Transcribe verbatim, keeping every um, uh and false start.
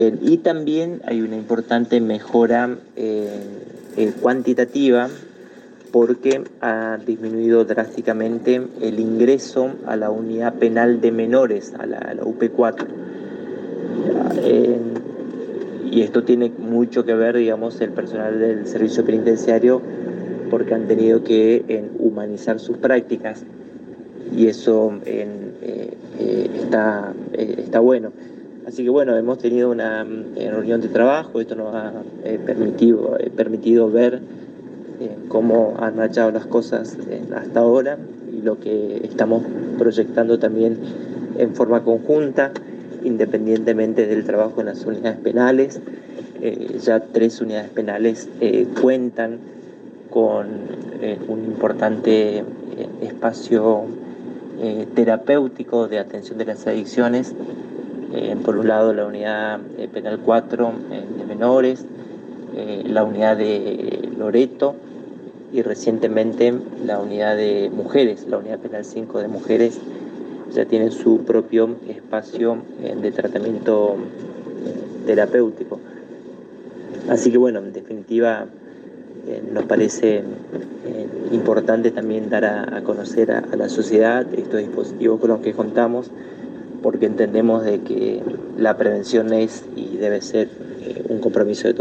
Eh, y también hay una importante mejora eh, eh, cuantitativa, porque ha disminuido drásticamente el ingreso a la unidad penal de menores, a la, a la U P cuatro. Eh, y esto tiene mucho que ver, digamos, el personal del servicio penitenciario, porque han tenido que eh, humanizar sus prácticas, y eso eh, eh, está, eh, está bueno. Así que bueno, hemos tenido una eh, reunión de trabajo, esto nos ha eh, permitido, eh, permitido ver eh, cómo han marchado las cosas eh, hasta ahora, y lo que estamos proyectando también en forma conjunta, independientemente del trabajo en las unidades penales. Eh, ya tres unidades penales eh, cuentan con eh, un importante eh, espacio eh, terapéutico de atención de las adicciones. Eh, por un lado, la unidad eh, penal cuatro eh, de menores, eh, la unidad de Loreto, y recientemente la unidad de mujeres, la unidad penal cinco de mujeres, ya tiene su propio espacio eh, de tratamiento eh, terapéutico. Así que bueno, en definitiva, eh, nos parece eh, importante también dar a, a conocer a, a la sociedad estos dispositivos con los que contamos, porque entendemos de que la prevención es y debe ser eh, un compromiso de todos.